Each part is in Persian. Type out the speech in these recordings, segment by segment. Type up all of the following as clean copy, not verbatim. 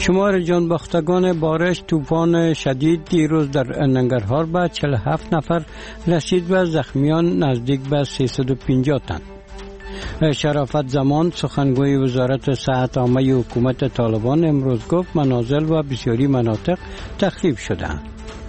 شمار جانباختگان بارش طوفان شدید دیروز در ننگرهار به 47 نفر رسید و زخمیان نزدیک به 350 تن. شرافت زمان سخنگوی وزارت صحت عامه حکومت طالبان امروز گفت منازل و بسیاری مناطق تخریب شده‌اند.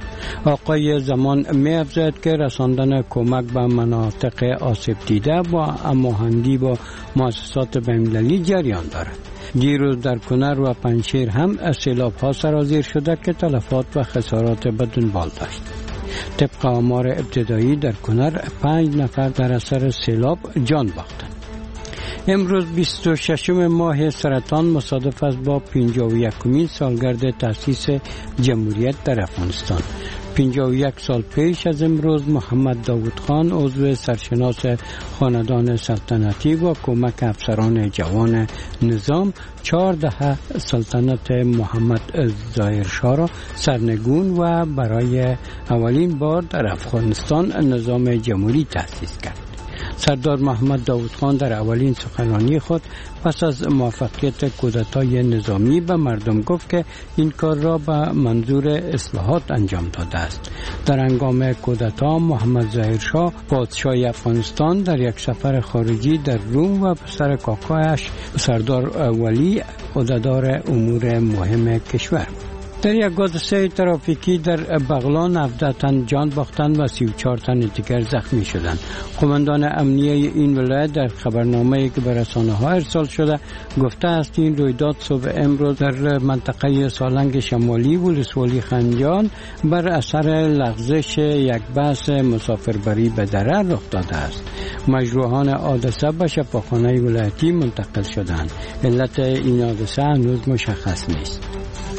آقای زمان می افزاید که رساندن کمک به مناطق آسیب دیده با هماهنگی با مؤسسات بین‌المللی جریان دارد. دیروز در کنر و پنجشیر هم سیلاب‌ها سرازیر شده که تلفات و خسارات به دنبال داشت. طبق آمار ابتدایی در کنر 5 نفر در اثر سیلاب جان باختند. امروز 26 ماه سرطان مصادف است با 51مین سالگرد تأسیس جمهوریت در افغانستان. 51 سال پیش از امروز محمد داود خان عضو سرشناس خاندان سلطنتی و کمک افسران جوان نظام 14 سلطنت محمد ظاهرشاه را سرنگون و برای اولین بار در افغانستان نظام جمهوری تأسیس کرد. سردار محمد داود خان در اولین سخنرانی خود پس از موفقیت کودتای نظامی به مردم گفت که این کار را به منظور اصلاحات انجام داده است. در هنگام کودتا محمد ظاهرشاه پادشاه افغانستان در یک سفر خارجی در روم و پسر کاکایش سردار ولی عهدهدار امور مهم کشور. در یک حادثه ترافیکی در بغلان 17 تن جان باختند و 34 تن دیگر زخمی شدند. قماندان امنیه این ولایت در خبرنامه‌ای که به رسانه‌ها ارسال شده گفته است این رویداد صبح امروز در منطقه سالنگ شمالی ولسوالی خنجان بر اثر لغزش یک بس مسافربری به دره رخ داده است. مجروحان حادثه به شفاخانه ولایتی منتقل شدند. علت این حادثه هنوز مشخص نیست.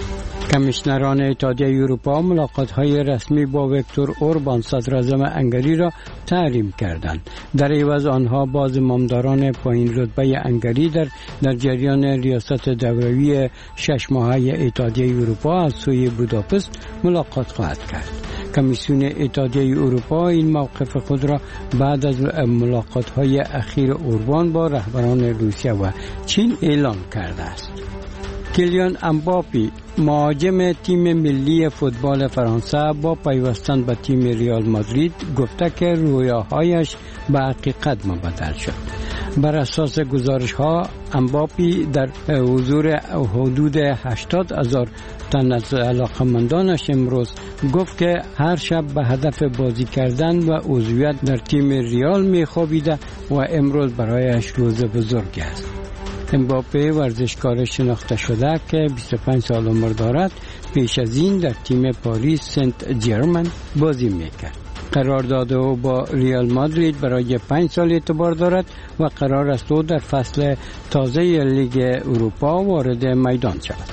کمیشنران اتحادیه اروپا ملاقات‌های رسمی با ویکتور اوربان صدراعظم هنگری را تحریم کردند. در عوض آنها با زمامداران پایین رتبه هنگری در جریان ریاست دوره‌ای 6 ماهه اتحادیه اروپا از سوی بوداپست ملاقات خواهد کرد. کمیسیون اتحادیه اروپا این موقف خود را بعد از ملاقات‌های اخیر اوربان با رهبران روسیه و چین اعلان کرده است. کیلیان امباپی مهاجم تیم ملی فوتبال فرانسه با پیوستن به تیم ریال مادرید گفته که رویاهایش به حقیقت مبدل شد. بر اساس گزارش‌ها امباپی در حضور حدود 80,000 تن از علاقه‌مندانش امروز گفت که هر شب به هدف بازی کردن و عضویت در تیم ریال می‌خوابیده و امروز برایش روز بزرگی است. امباپه ورزشکار شناخته شده که 25 سال عمر دارد پیش از این در تیم پاریس سنت ژرمن بازی میکرد. قرارداد او با ریال مادرید برای 5 سال اعتبار دارد و قرار است او در فصل تازه لیگ اروپا وارد میدان شود.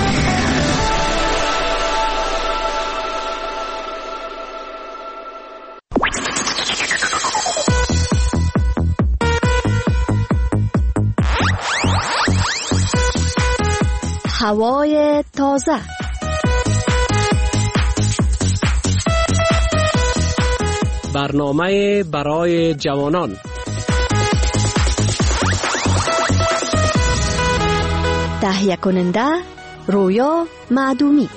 هوای تازه. برنامه برای جوانان. تهیه کننده رویا معدومی.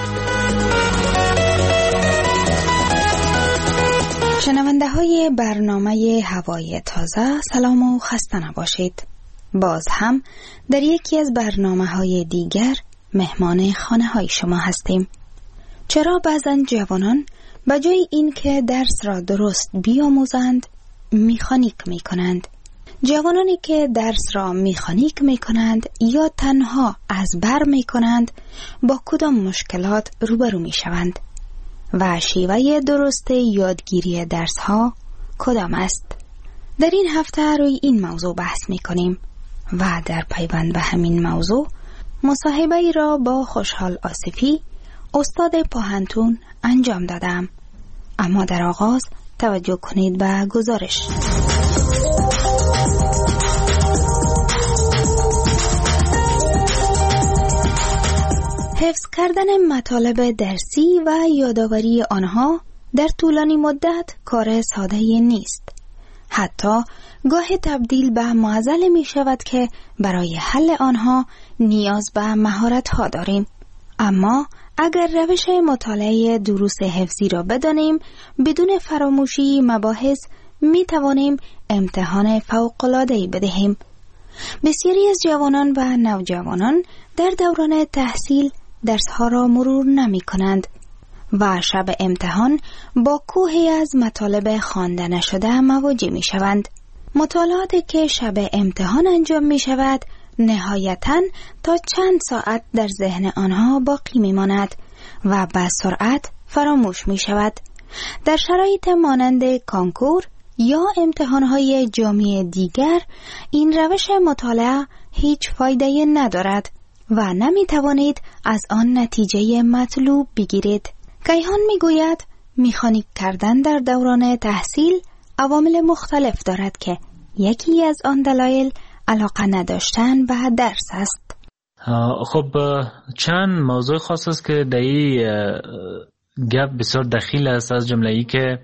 شنونده های برنامه هوای تازه سلام و خسته نباشید. باز هم در یکی از برنامه‌های دیگر مهمان خانه‌های شما هستیم. چرا بعضن جوانان به جای این که درس را درست بیاموزند میخانیک میکنند؟ جوانانی که درس را میخانیک میکنند یا تنها از بر میکنند با کدام مشکلات روبرو میشوند و شیوه درست یادگیری درس ها کدام است؟ در این هفته روی این موضوع بحث میکنیم و در پیوند به همین موضوع مصاحبه ای را با خوشحال آصفی استاد پاهنتون انجام دادم. اما در آغاز توجه کنید به گزارش. حفظ کردن مطالب درسی و یادآوری آنها در طولانی مدت کار ساده‌ای نیست. حتی گاه تبدیل به معضل می شود که برای حل آنها نیاز به مهارت ها داریم. اما اگر روش مطالعه دروس حفظی را بدانیم، بدون فراموشی مباحث می توانیم امتحان فوق‌العاده‌ای بدهیم. بسیاری از جوانان و نوجوانان در دوران تحصیل درسها را مرور نمی کنند و شب امتحان با کوهی از مطالب خوانده نشده مواجه می شوند. مطالعاتی که شب امتحان انجام می شود نهایتاً تا چند ساعت در ذهن آنها باقی می ماند و به سرعت فراموش می شود. در شرایط مانند کانکور یا امتحانهای جامعه دیگر این روش مطالعه هیچ فایده ندارد و نمی توانید از آن نتیجه مطلوب بگیرید. کیهان می گوید مکانیک کردن در دوران تحصیل عوامل مختلف دارد که یکی از آن دلایل علاقه نداشتن به درس است. خب چند موضوع خاص است که در این گپ بسیار دخیل است، از جمله ای که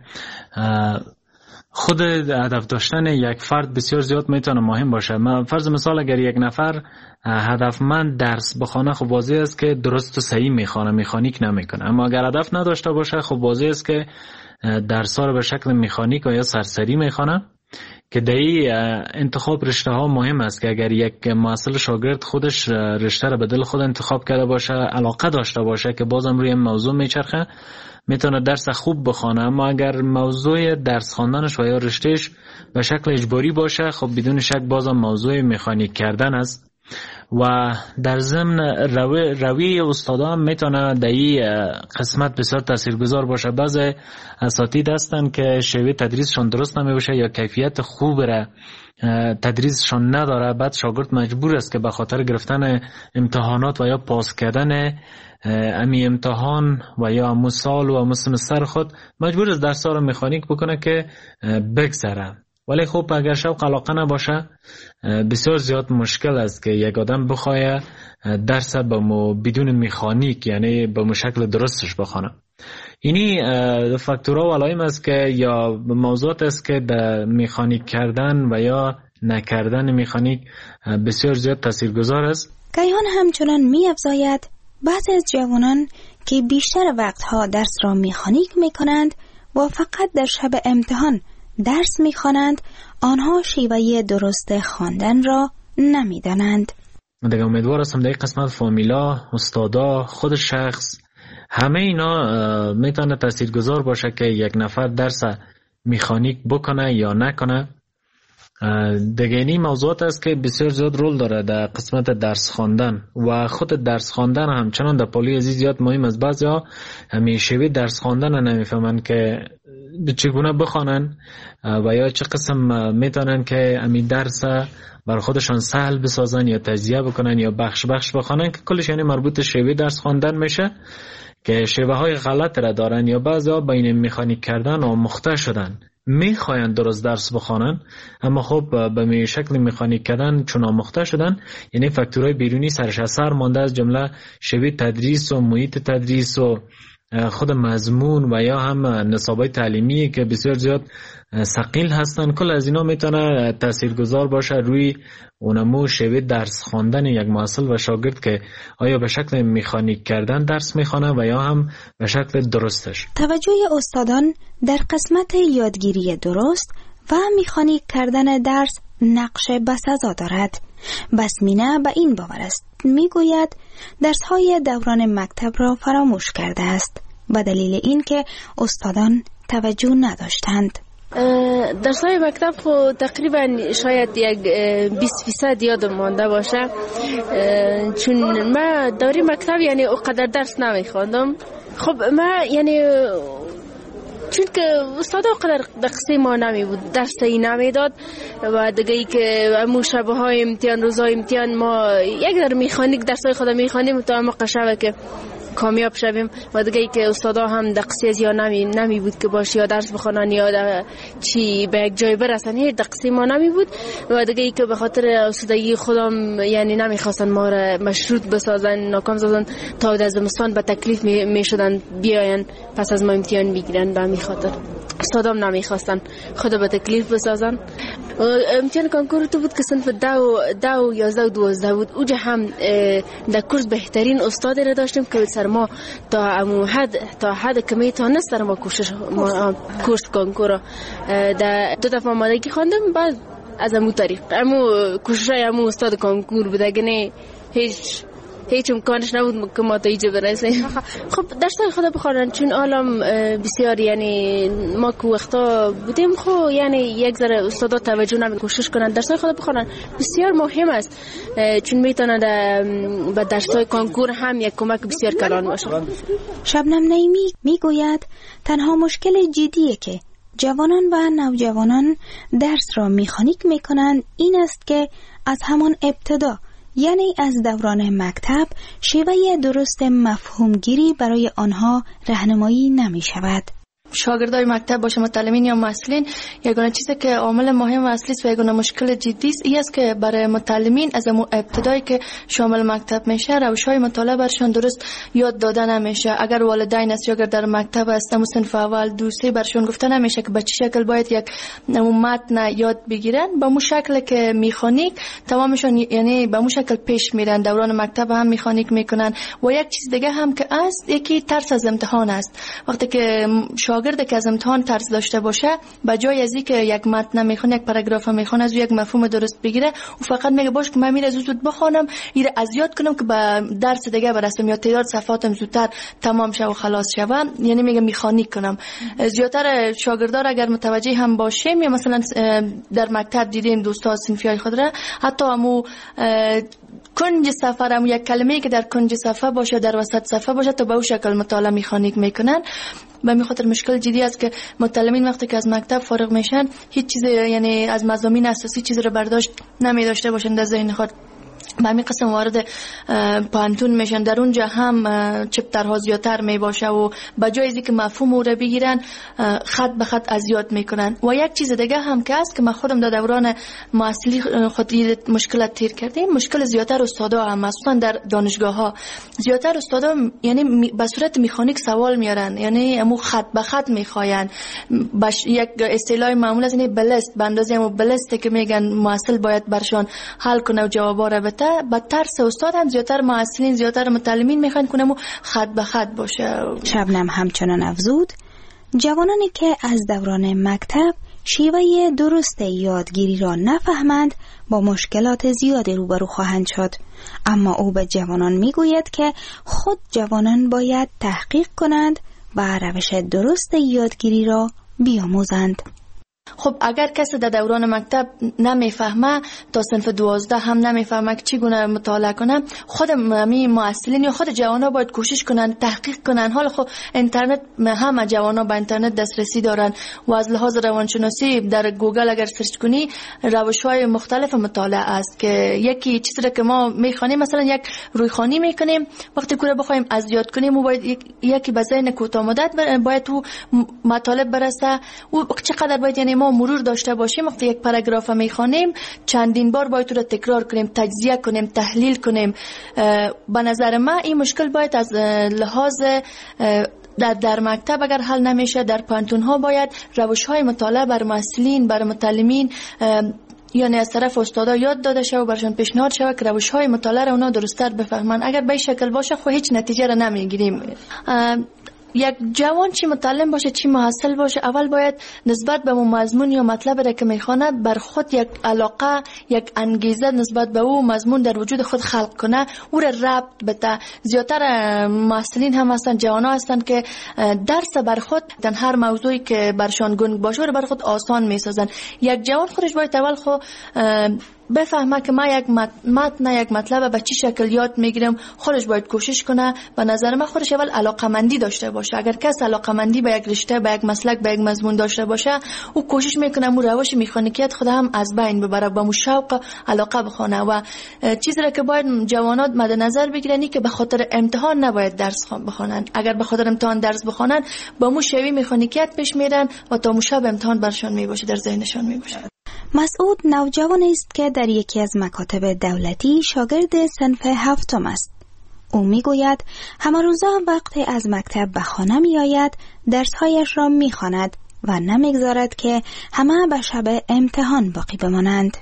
خود هدف داشتن یک فرد بسیار زیاد میتونه مهم باشه. فرض مثال اگر یک نفر هدفمند درس بخونه، خب واضح است که درست و صحیح میخونه، مکانیک نمیکنه. اما اگر هدف نداشته باشه، خب واضح است که درس ها رو به شکل مکانیک یا سرسری میخونه، که در این انتخاب رشته ها مهم است که اگر یک محصل شاگرد خودش رشته رو به دل خود انتخاب کرده باشه، علاقه داشته باشه که بازم روی موضوع میچرخه، میتونه درس خوب بخونه. اما اگر موضوع درس خواندنش و یا رشتهش به شکل اجباری باشه، خب بدون شک بازم موضوع مکانیک کردن است. و در ضمن روی استادا هم میتونه در این قسمت بسیار تاثیرگذار باشه. بعضی اساتید هستن که شیوه تدریسشون درست نمیشه یا کیفیت خوب را تدریسشون نداره، بعد شاگرد مجبور است که به خاطر گرفتن امتحانات و یا پاس کردن امی امتحان و یا همون سال و همون سمستر خود مجبور است درس ها رو مکانیک بکنه که بگذره. ولی خب اگر شوق علاقه نباشه، بسیار زیاد مشکل است که یک آدم بخواه درس بدون مکانیک، یعنی به شکل درستش بخونه. اینی فاکتورها و علائم است که یا موضوعات است که در مکانیک کردن و یا نکردن مکانیک بسیار زیاد تاثیرگذار است. کیهان همچنان می افزاید بعضی از جوانان که بیشتر وقتها درس را مکانیک می کنند و فقط در شب امتحان درس می خوانند، آنها شیوه درست خواندن را نمی دانند. من دیگه امیدوار هستم در این قسمت فامیلا، استادا، خود شخص، همه اینا میتونه تاثیرگذار باشه که یک نفر درس مکانیک بکنه یا نکنه. دیگه این موضوعات است که بسیار زیاد رول داره در قسمت درس خواندن و خود درس خواندن همچنان در پالی عزیز زیاد مهم است. بعضیا همیشه درس خواندن نمیفهمن که چگونه بخوانن و یا چه قسم میتونن که امی درس بر خودشان سهل بسازن یا تجزیه بکنن یا بخش بخش بخوانن، که کلش یعنی مربوط شیوه درس خواندن میشه که شیوه های غلط را دارن. یا بعضیا بین مکانیک کردن و مخته شدن، میخواین درست درس بخوانن اما خب به شکل مکانیک کردن چون آموخته شدن، یعنی فاکتورهای بیرونی سرش اثر مانده، از جمله شیوه تدریس و محیط تدریس و خود مضمون و یا هم نصابای تعلیمی که بسیار زیاد ثقیل هستن. کل از اینا میتونه تاثیرگذار باشه روی اونمو شیوه درس خواندن یک محصل و شاگرد که آیا به شکل مکانیک کردن درس میخوانه و یا هم به شکل درستش. توجه استادان در قسمت یادگیری درست و مکانیک کردن درس نقش بسزا دارد. بسمینه به این باور است، میگوید درس‌های دوران مکتب را فراموش کرده است به دلیل اینکه استادان توجه نداشتند. درس‌های مکتب خود تقریبا شاید یک 20% یادم مانده باشه، چون من دوره مکتب یعنی اونقدر درس نمیخواندم. خب من یعنی چون که استاد قدر دقیقی ما نمی بود، درسی نمی داد و دیگه ای که امو شبه های امتحان، روزهای امتحان ما یک در میخانیک درسای خود میخوانیم تا اما قشبه که کامیاب شویم و دیگه ای که استادا هم دقیقی از یا نمی بود که باشه یا درس بخونن یا چی به یک جای برسن، هیچ دقیقی ما نمی بود و دیگه ای که به خاطر استادگی خودم یعنی نمیخواستن ما را مشروط بسازن، ناکام سازن تا از زمستان به تکلیف می شدن بیاین پس از ما امتحان بگیرن به همین خاطر. استادام نمیخواستن خود به تکلیف بسازن. امتحان کنکور تو بود که صنف 10 و 11 و 12 بود. اوجا هم در کورس بهترین استاد را داشتیم که سر ما تا حد که میتونه سر ما کورس کنکور در 2 دفعه آمادگی خواندم. بعد از امو طریق کوششای امو استاد کنکور بوده گنه هیچ امکانش نبود که ما تا اینجا برسیم. خب درسای خدا بخوانن چون عالم بسیار یعنی ما که وقتا بودیم خب یعنی یک ذره استادا توجه نمی کوشش کنن درسای خدا بخوانن بسیار مهم است چون میتونه به درسای کنکور هم یک کمک بسیار کلان باشه. شبنم نعیمی میگوید تنها مشکل جدیه که جوانان و نوجوانان درس را مکانیک میکنند این است که از همان ابتدا یعنی از دوران مکتب شیوه درست مفهومگیری برای آنها راهنمایی نمی شود. شاگردای مکتب باشه متعلمین یا مسئولین یگانه چیزی که عامل مهم و اصلی است و یگانه مشکل جدی است این است که برای متعلمین از ابتدایی که شامل مکتب میشه روش‌های مطالعه برشان درست یاد داده نمیشه. اگر والدین است یا اگر در مکتب هستن صنف اول 2 3 برشان گفته نمیشه که به چه شکل باید یک متن یاد بگیرن به مو شکل که میخانیک تمامشون یعنی به مو شکل پیش میرن دوران مکتب هم میخانیک میکنن. و یک چیز دیگه هم که است یکی ترس از امتحان است. وقتی که شاگرد که از امتحان ترس داشته باشه به جای از اینکه یک متن میخونه یک پاراگراف میخونه از یک مفهوم درست بگیره و فقط میگه باش که من میره زود بخونم ایره از یاد کنم که به درس دیگه برسم یا تعداد صفحاتم زودتر تمام شه و خلاص شوم یعنی میگه میخانیک کنم. زیاتر شاگردان اگر متوجه هم باشیم یا مثلا در مکتب دیدیم دوستا صنفیای خود را حتی همو کنج صفحه هم یک کلمه‌ای که در کنج صفحه باشه در وسط صفحه باشه تا به اون شکل مطالعه میخانیک میکنن. به می خاطر مشکل جدی است که متعلمین وقتی که از مکتب فارغ میشن هیچ چیز یعنی از مضامین اساسی چیز رو برداشت نمی داشته باشن در ذهن خود به همین قسم وارد پانتون میشن در اونجا هم چپترها زیادتر می باشه و به جای اینکه مفهوم رو بگیرن خط به خط از یاد میکنن. و یک چیز دیگه هم که است که من خودم در دوران معاصلی خود مشکلات تیر کردیم مشکل زیادتر استادا هم مخصوصا در دانشگاه ها زیادتر استادا یعنی به صورت مکانیک سوال میارن یعنی همو خط به خط میخواین یک اصطلاح معمول از این بلست به اندازه همو بلسته که میگن معاصل باید برشان حل کنه و جوابا رو بده. با ترس استاد هم زیادتر معاصلین زیادتر متعلمین میخوان کنم و خط به خط باشه. شبنم همچنان افزود جوانانی که از دوران مکتب شیوه درست یادگیری را نفهمند با مشکلات زیادی روبرو خواهند شد. اما او به جوانان میگوید که خود جوانان باید تحقیق کنند و روش درست یادگیری را بیاموزند. خب اگر کسی در دوران مکتب نمیفهمه تا صنف 12 هم نمیفهمه که چگونه مطالعه کنه خود معلمین یا خود جوانا باید کوشش کنن تحقیق کنن. حالا خب اینترنت همه جوانا به اینترنت دسترسی دارن و از لحاظ روانشناسی در گوگل اگر سرچ کنی روش‌های مختلف مطالعه است که یکی چیزی که ما میخوانیم مثلا یک رویخوانی میکنیم وقتی که بخوایم از یاد کنیم و باید یکی به ذهن کوتاه مدت باید تو مطالب برسه و چقدر باید یعنی ما مرور داشته باشیم وقتی یک پاراگراف میخوانیم چندین بار باید رو تکرار کنیم تجزیه کنیم تحلیل کنیم. به نظر من این مشکل باید از لحاظ در مکتب اگر حل نمیشه در پانتون ها باید روش های مطالعه بر مسئولین بر متعلمین یعنی از طرف استادا یاد داده شه و برشان پیشنهاد شه که روش های مطالعه را اونا درست‌تر بفهمن. اگر به این شکل باشه خب هیچ نتیجه را نمیگیریم. یک جوان چی متعلم باشه چی محصل باشه اول باید نسبت به مضمون یا مطلب را که میخونه بر خود یک علاقه یک انگیزه نسبت به او مضمون در وجود خود خلق کنه او را ربط بده. زیادتر محصلین هم هستن جوانا هستن که درس بر خود در هر موضوعی که برشان گنگ باشه رو بر خود آسان میسازن. یک جوان خودش باید اول خود بفهمه که من یک متن یک مطلب به چه شکل یاد میگیرم خودش باید کوشش کنه. به نظر من خودش اول علاقمندی داشته باشه. اگر کس علاقمندی به یک رشته به یک مسلک به یک مضمون داشته باشه او کوشش میکنه مو روش مکانیکیت خود هم از بین ببره با مو شوق علاقه بخونه. و چیزی را که باید جوانات مد نظر بگیرن که به خاطر امتحان نباید درس بخونن. اگر به خاطر امتحان درس بخونن با مو شوی مکانیکیت پیش میرن و تا مو شب امتحان برشان میباشه در ذهنشان میباشه. مسعود نوجوان است که در یکی از مکاتب دولتی شاگرد صنف 7 است. او میگوید همه روزا وقتی از مکتب به خانه می آید درسهایش را می خواند و نمیگذارد که همه به شب امتحان باقی بمانند.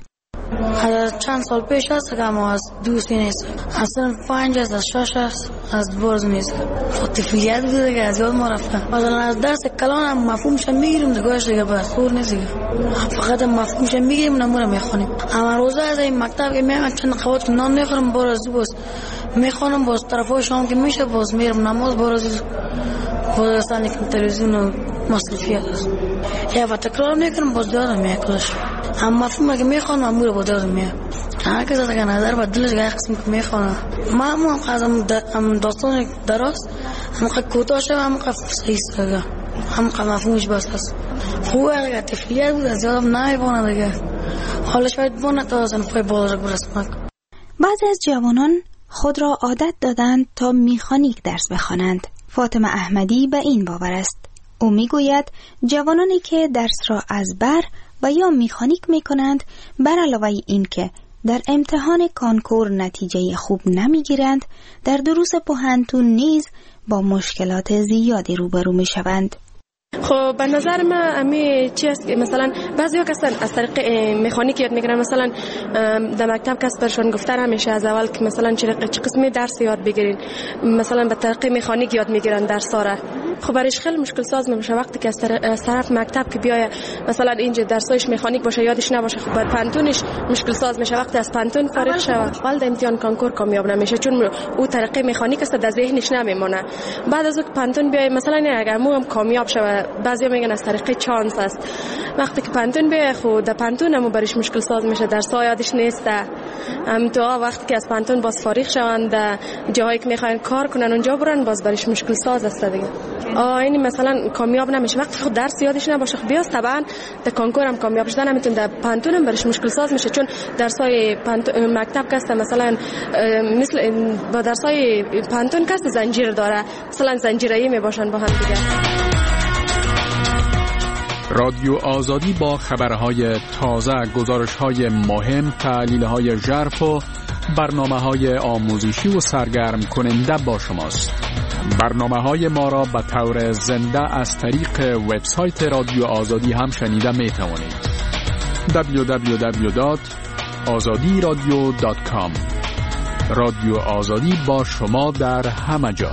از چند سال پیش است که ما از دوستی نیست، اصلا 5 از 6 است از برز نیست. طفلیت بوده که از یاد ما رفته. مثلا از درس کلان هم مفهومش میگیریم دیگه دیگه بس خور نیست دیگه. فقط مفهومش میگیریم نمونه میخونیم. اما روزا از این مکتب که میام چند قوت نان میخورم باز باز میخونم باز طرفای شام که میشه باز میرم نماز باز استانی که تلویزیون و مصرفیات است. یا و تکرار میکنم باز دارم میکلش. اما مفهوم که میخوانم امور با دارم میام. هر کس از نظر و دلش گاهی قسم که میخوانم. ما هم داستان درست هم کوتاه شد هم صحیح است. هم مفهومش بس است. خوبه اگر طفلیت بود از یادم نمیمونه دیگه. حالش باید بونه تا صنف‌های بالا برسم. بعضی از جوانان خود را عادت دادند تا میخانیک درس بخوانند. فاطمه احمدی به این باور است. او میگوید جوانانی که درس را از بر و یا میخانیک میکنند بر علاوه این که در امتحان کانکور نتیجه خوب نمیگیرند، در دروس پوهنتون نیز با مشکلات زیادی روبرو میشوند. خب به نظر من امی چی است که مثلا بعضیا کسان از طریق مکانیک یاد میگیرن. مثلا در مکتب کس برشون گفتن همیشه از اول که مثلا چه قسمی درس یاد بگیرین، مثلا به طریق مکانیک یاد میگیرن درس‌ها را. خب برایش خیلی مشکل ساز میشه وقتی که از طرف مکتب که بیای مثلا اینجا درسایش مکانیک باشه یادش نباشه. خب بر پانتونش مشکل ساز میشه وقتی از پانتون فارغ شه اول امتحان کانکور کامیاب نمیشه، چون او طریق مکانیک است در ذهنش نمیمونه. بعد از اون پانتون بیای مثلا اگر مو هم کامیاب شه، بعضیا میگن از طریق چانس است. وقتی که پانتون بیای خود در پانتون هم برایش مشکل ساز میشه، درس‌ها یادش نیست. تو وقتی که از پانتون باز فارغ شوند جایی که میخواین کار کنن اونجا برن باز برایش مشکل ساز است دیگه. این مثلا کامیاب نمیشه وقتی خود درس یادش نباشه. خب بیاست طبعا در کانکور هم کامیاب شدن نمیتونه، در پانتون هم برش مشکل ساز میشه، چون درسای مکتب کسته مثلا مثل با درسای پانتون کسته زنجیر داره، مثلا زنجیره‌ای میباشن با هم دیگه. رادیو آزادی با خبرهای تازه، گزارش‌های مهم، تحلیل‌های ژرف و برنامه‌های آموزشی و سرگرم کننده با شماست. برنامه‌های ما را به طور زنده از طریق وبسایت رادیو آزادی هم شنیده می‌توانید. www.azadiradio.com. رادیو آزادی با شما در همه جا.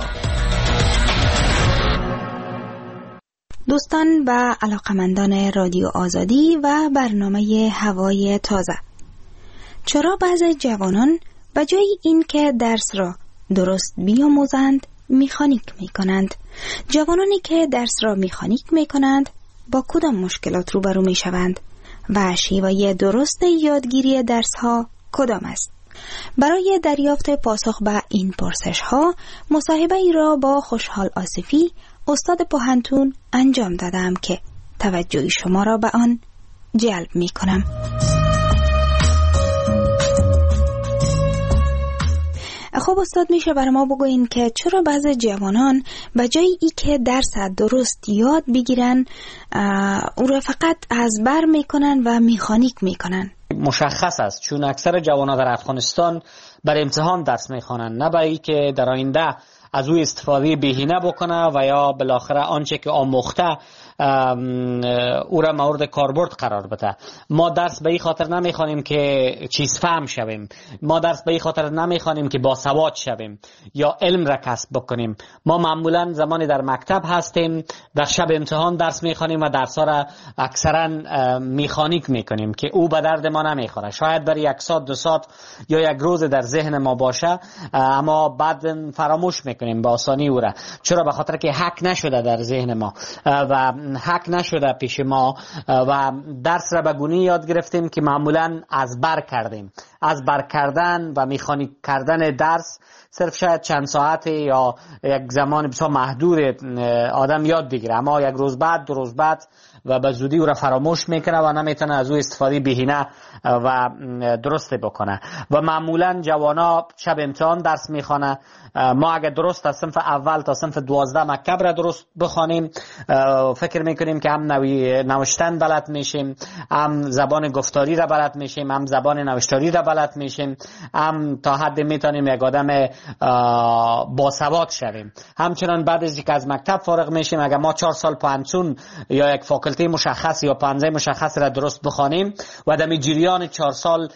دوستان و علاقمندان رادیو آزادی و برنامه هوای تازه، چرا بعضی جوانان به جای این که درس را درست بیاموزند میخانیک میکنند؟ جوانانی که درس را میخانیک میکنند با کدام مشکلات روبرو میشوند و شیوه درست یادگیری درس ها کدام است؟ برای دریافت پاسخ به این پرسش ها مصاحبه ای را با خوشحال آصفی استاد پوهنتون انجام دادم که توجه شما را به آن جلب می کنم. خب استاد، میشه برای ما بگوین که چرا بعضی جوانان به جای ای که درس درست یاد بگیرن او را فقط از بر میکنن و میخانیک میکنن؟ مشخص است، چون اکثر جوانان در افغانستان بر امتحان درس میخوانند، نه برای که در آینده از او استفاده بهینه بکنه و یا بالاخره آنچه که آموخته او را مورد کاربرد قرار بده. ما درس به این خاطر نمیخوانیم که چیز فهم شویم، ما درس به این خاطر نمیخوانیم که باسواد شویم یا علم را کسب بکنیم. ما معمولا زمانی در مکتب هستیم در شب امتحان درس میخوانیم و درس ها را اکثرا میخانیک میکنیم که او به درد ما نمیخوره. شاید برای 1 ساعت 2 ساعت یا 1 روز در ذهن ما باشه، اما بعد فراموش میکنیم با آسانی او را. چرا؟ به خاطر که حک نشده در ذهن ما و حک نشده پیش ما و درس را به گونه یاد گرفتیم که معمولا از بر کردیم. از بر کردن و میخانیک کردن درس صرف شاید چند ساعت یا یک زمان بسیار محدود آدم یاد بگیره، اما 1 روز بعد 2 روز بعد و به زودی او را فراموش میکنه و نمیتونه از او استفاده بهینه و درسته بکنه. و معمولا جوانا شب امتحان درس میخوانه. ما اگر درست از صنف اول تا صنف 12 مکتب را درست بخوانیم فکر میکنیم که هم نوشتن بلد میشیم، هم زبان گفتاری را بلد میشیم، هم زبان نوشتاری را بلد میشیم، هم تا حد میتونیم یک آدم باسواد شویم. همچنان بعد از اینکه از مکتب فارغ میشیم، اگر ما 4 سال پانسون یا یک فاکولته مشخص یا پانزه مشخص را درست بخوانیم و در جریان 4 سال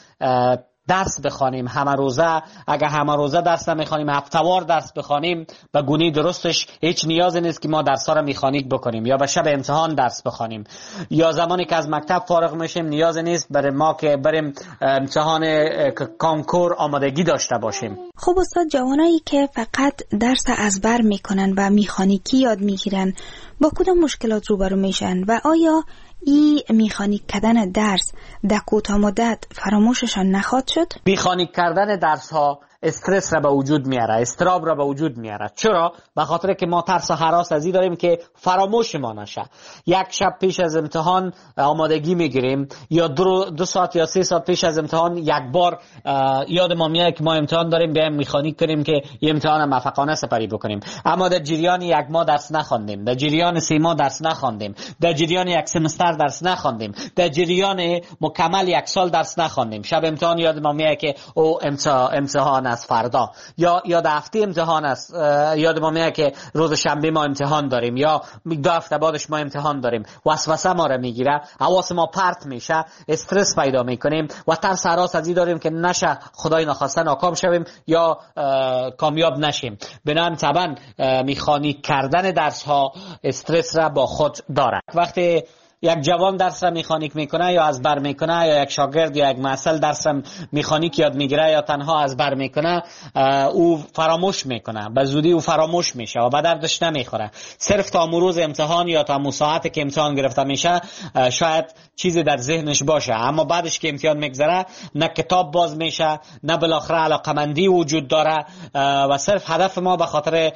درس بخوانیم همه روزه، اگر همه روزه درس نمیخوانیم، هفته‌وار درس بخوانیم، به گونه درستش هیچ نیازی نیست که ما درس‌ها را مکانیک بکنیم یا به شب امتحان درس بخوانیم. یا زمانی که از مکتب فارغ میشیم نیازی نیست برای ما که بریم امتحان کنکور آمادگی داشته باشیم. خب استاد، جوانایی که فقط درس ازبر میکنن و مکانیکی یاد میگیرن با کدام مشکلات روبرو میشن و آیا این مکانیک کردن درس در کوتاه مدت فراموششان نخواهد شد؟ مکانیک کردن درس ها استرس را به وجود میاره، استراب را به وجود میاره. چرا؟ به خاطر که ما ترس و هراس از این داریم که فراموش ما نشه. یک شب پیش از امتحان آمادگی میگیریم یا 2 ساعت یا 3 ساعت پیش از امتحان یک بار یاد ما میاد که ما امتحان داریم، بیایم مکانیک کنیم که این امتحان موفقانه سپری بکنیم. اما در جریان 1 ماه درس نخواندیم، در جریان 3 ماه درس نخواندیم، در جریان 1 سمستر درس نخواندیم، در جریان مکمل 1 سال درس نخواندیم. شب امتحان یاد ما میاد که او امتحان از فردا یا در هفته امتحان است، یاد ما میاد که روز شنبه ما امتحان داریم یا 2 هفته بعدش ما امتحان داریم. وسوسه ما را میگیره، حواس ما پرت میشه، استرس پیدا میکنیم و ترس هراس از این داریم که نشه خدای نخواسته ناکام شویم یا کامیاب نشیم. بنابراین طبعا مکانیک کردن درس ها استرس را با خود داره. وقتی یک جوان درس را مکانیک میکنه یا از بر میکنه، یا یک شاگرد یا یک محصل درس را مکانیک یاد میگیره یا تنها از بر میکنه، او فراموش میکنه، به زودی او فراموش میشه و به دردش نمیخوره. صرف تا روز امتحان یا تا ساعتی که امتحان گرفته میشه شاید چیزی در ذهنش باشه، اما بعدش که امتحان میگذره نه کتاب باز میشه، نه بالاخره علاقمندی وجود داره و صرف هدف ما به خاطر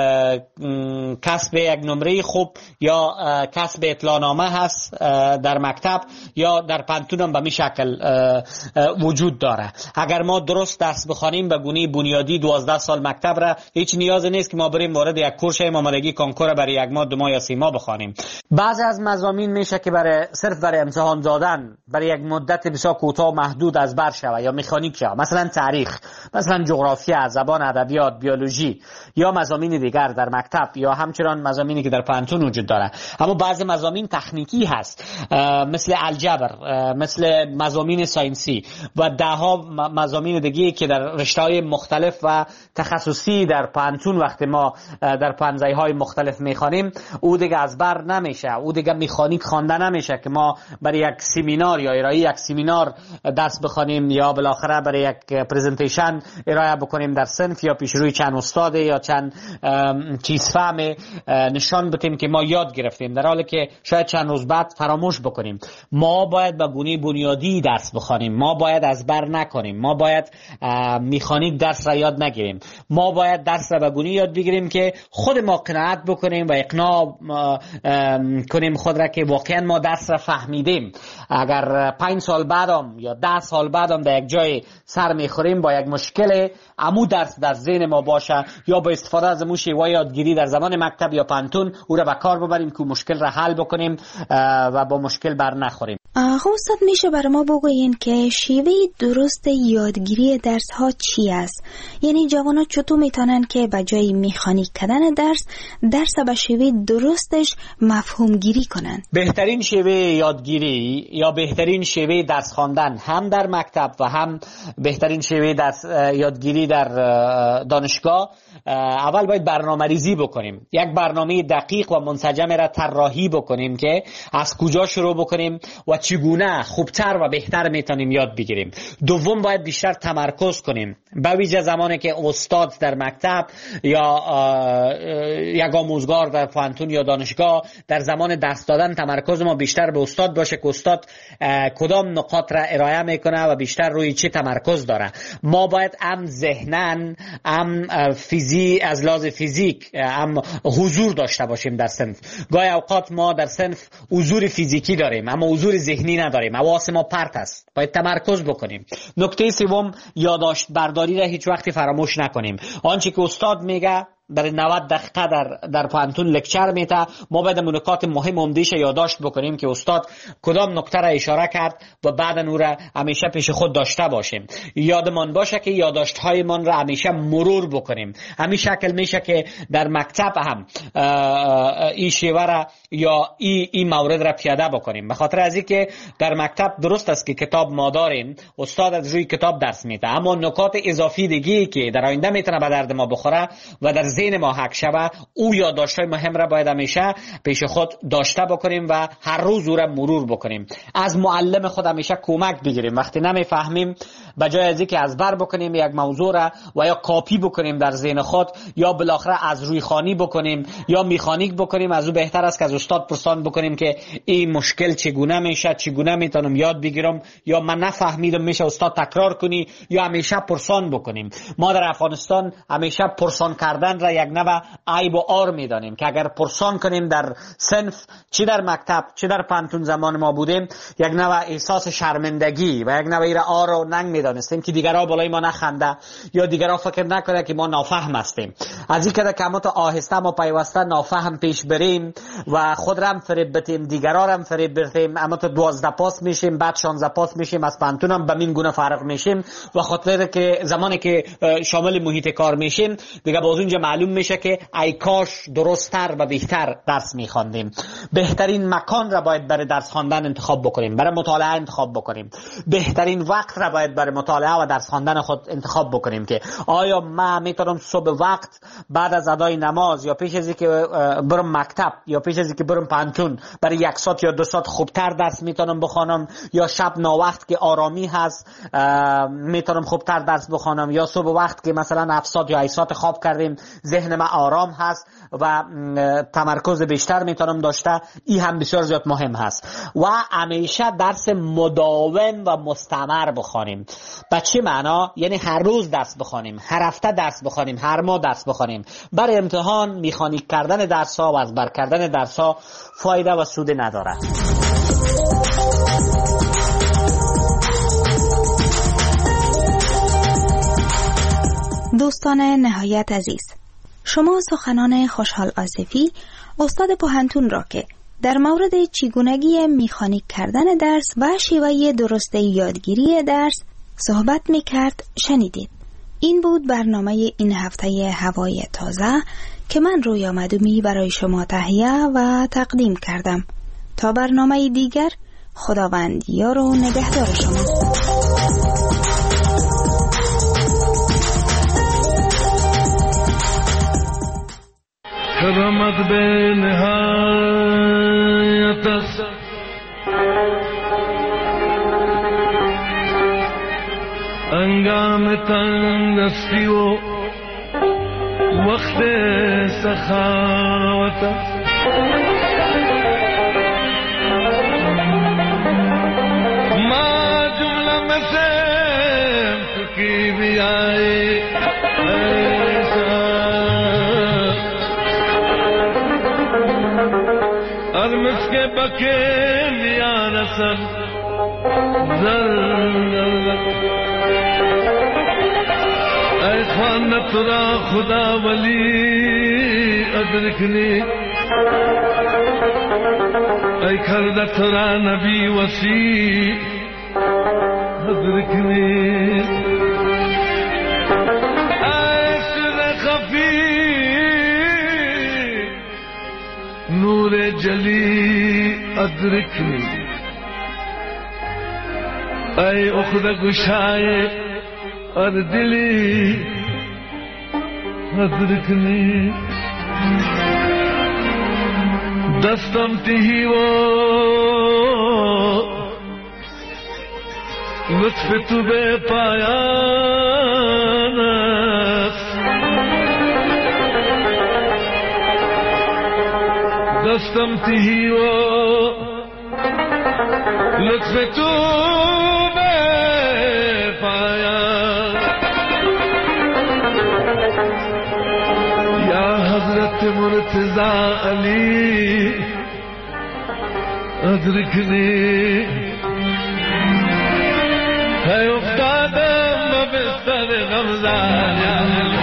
کسب یک نمره خوب یا کسب اطلاعنامه در مکتب یا در پانتون هم به می شکل وجود داره. اگر ما درست درس بخوانیم به گونه بنیادی 12 سال مکتب را، هیچ نیازی نیست که ما بریم وارد یک کورس آمادگی کنکور برای 1 ماه 2 ماه یا 3 ماه بخوانیم. بعضی از مضامین میشه که صرف برای امتحان دادن برای یک مدت بسیار کوتاه محدود از بر شود یا مکانیک شود، مثلا تاریخ، مثلا جغرافیا، زبان، ادبیات، بیولوژی یا مضامین دیگر در مکتب یا همچنان مضامینی که در پانتون وجود داره. اما بعضی مضامین تکنیکی هست، مثل الجبر، مثل مضامین ساینسی و 10 مضامین دیگه که در رشته‌های مختلف و تخصصی در پانتون وقتی ما در پانزه‌های مختلف میخوانیم او دیگه از بر نمیشه، او دیگه مکانیک خوانده نمیشه که ما برای یک سمینار یا ارائه یک سمینار درس بخوانیم یا بالاخره برای یک پرزنتیشن ارائه بکنیم در صنف یا پیش روی چند استاد یا چند چیز فهم نشان بدیم که ما یاد گرفتیم، در حالی که شاید چند روز بعد فراموش بکنیم. ما باید به گونه بنیادی درس بخوانیم، ما باید از بر نکنیم، ما باید مکانیک درس را یاد نگیریم، ما باید درس را به گونه یاد بگیریم که خود ما قناعت بکنیم و اقناع کنیم خود را که واقعا ما درس را فهمیدیم. اگر 5 سال بعدم یا 10 سال بعدم در یک جای سر میخوریم با یک مشکل، عمو درس در ذهن ما باشه یا با استفاده از موشی و یادگیری در زمان مکتب یا پانتون او را به کار ببریم که مشکل را حل بکنیم و با مشکل بر نخوریم. خب استاد، میشه برای ما بگوین که شیوه درست یادگیری درس ها چی است؟ یعنی جوانا چطور میتونن که به جای مکانیک کردن درس به شیوه درستش مفهوم گیری کنن؟ بهترین شیوه یادگیری یا بهترین شیوه درس خواندن هم در مکتب و هم بهترین شیوه درس یادگیری در دانشگاه، اول باید برنامه‌ریزی بکنیم. یک برنامه دقیق و منسجم را طراحی بکنیم که از کجا شروع بکنیم و چگونه خوبتر و بهتر میتونیم یاد بگیریم. دوم باید بیشتر تمرکز کنیم، به ویژه زمانی که استاد در مکتب یا یک آموزگار در پانتون یا دانشگاه در زمان درس دادن تمرکز ما بیشتر به استاد باشه که استاد کدام نقاط را ارائه میکنه و بیشتر روی چی تمرکز داره. ما باید هم ذهناً هم از لحاظ فیزیک هم حضور داشته باشیم در صنف. گاهی اوقات ما در صنف حضور فیزیکی داریم اما حضور ذهنی نداریم، حواس ما پرت است، باید تمرکز بکنیم. نکته سوم، یادداشت برداری را هیچ وقتی فراموش نکنیم. آنچه که استاد میگه برای 90 دقیقه در پانتون لکچر میته، ما باید نکات مهم عمده‌اش یادداشت بکنیم که استاد کدام نکته را اشاره کرد و بعد اون را همیشه پیش خود داشته باشیم. یادمان باشه که یادداشت های من را همیشه مرور بکنیم. همین شکل میشه که در مکتب هم این شیوه را یا این مورد را پیاده بکنیم. به خاطر از اینکه در مکتب درست است که کتاب ما داریم، استاد از روی کتاب درس میده، اما نکات اضافی دیگه که در آینده میتونه به درد ما بخوره و در ذهن ما حک شوه، او یادداشت‌های مهم را باید همیشه پیش خود داشته بکنیم و هر روز او را مرور بکنیم. از معلم خود همیشه کمک بگیریم. وقتی نمیفهمیم به جای از اینکه ازبر بکنیم یک موضوع را و یا کاپی بکنیم در ذهن خود یا بالاخره از روی خوانی بکنیم یا میخانیک بکنیم، از او بهتر است که از استاد پرسان بکنیم که این مشکل چگونه میشه، چگونه میتونم یاد بگیرم، یا من نفهمیدم میشه استاد تکرار کنی، یا همیشه پرسان بکنیم. ما در افغانستان همیشه پرسان کردن را یک نوع عیب و عار میدانیم که اگر پرسان کنیم در صنف، چی در مکتب چی در پانتون زمان ما بودیم، یک نوع احساس شرمندگی و یک نوع عار و ننگ میدانستیم که دیگرها بالای ما نخنده یا دیگرها فکر نکنه که ما نافهم هستیم. از این که کمات آهسته ما پیوسته نافهم پیش بریم و خود را هم فریب بدیم، دیگرها را هم فریب بدیم، اما تو 12 پاس میشیم، بعد 16 پاس میشیم، از پانتون هم به این گونه فرق میشیم و خاطر که زمانی که شامل محیط کار میشیم دیگه باز اونجا معلوم میشه که ای کاش درست‌تر و بهتر درس میخواندیم. بهترین مکان را باید برای درس خواندن انتخاب بکنیم، برای مطالعه انتخاب بکنیم. بهترین وقت را باید برای مطالعه و درس خواندن خود انتخاب بکنیم که آیا من میتونم صبح وقت بعد از ادای نماز یا پیش از اینکه برم مکتب یا پیش از اینکه برم پانتون برای 1 ساعت یا 2 ساعت خوبتر درس میتونم بخوانم، یا شب ناوقت که آرامی هست میتونم خوبتر درس بخوانم، یا صبح وقت که مثلا 7 ساعت یا 8 ساعت خواب کردیم ذهن من آرام هست و تمرکز بیشتر میتونم داشته. این هم بسیار زیاد مهم هست و همیشه درس مداوم و مستمر بخوانیم. به چه معنا؟ یعنی هر روز درس بخوانیم، هر هفته درس بخوانیم، هر ماه درس بخوانیم. برای امتحان میخانیک کردن درس ها و ازبر کردن درس ها فایده و سود ندارد. دوستان نهایت عزیز، شما سخنان خوشحال آصفی استاد پوهنتون را که در مورد چگونگی میخانیک کردن درس و شیوه درست یادگیری درس صحبت میکرد شنیدید. این بود برنامه این هفته هوای تازه که من رویا مدومی برای شما تهیه و تقدیم کردم. تا برنامه دیگر، خداوند یار و نگهدار شما. کرامت به نهایت است، انگام تنگستی و وقت سخاوت است. ما جمله میں سے کی بھی آئے ارمس کے بکے لیا رسل اے خوانت را خدا ولی ادرکنی، اے کردت را نبی وسیع ادرکنی، اے سر خفی نور جلی ادرکنی، اے اخد گشائے اور دلی ادرکنی، دستم تہی وہ لطف تو بے پایان دستم تہی وہ لطف تو بے پایان یا حضرت مرتضی علی ادرکنی، ہے افتادم بستر رمضان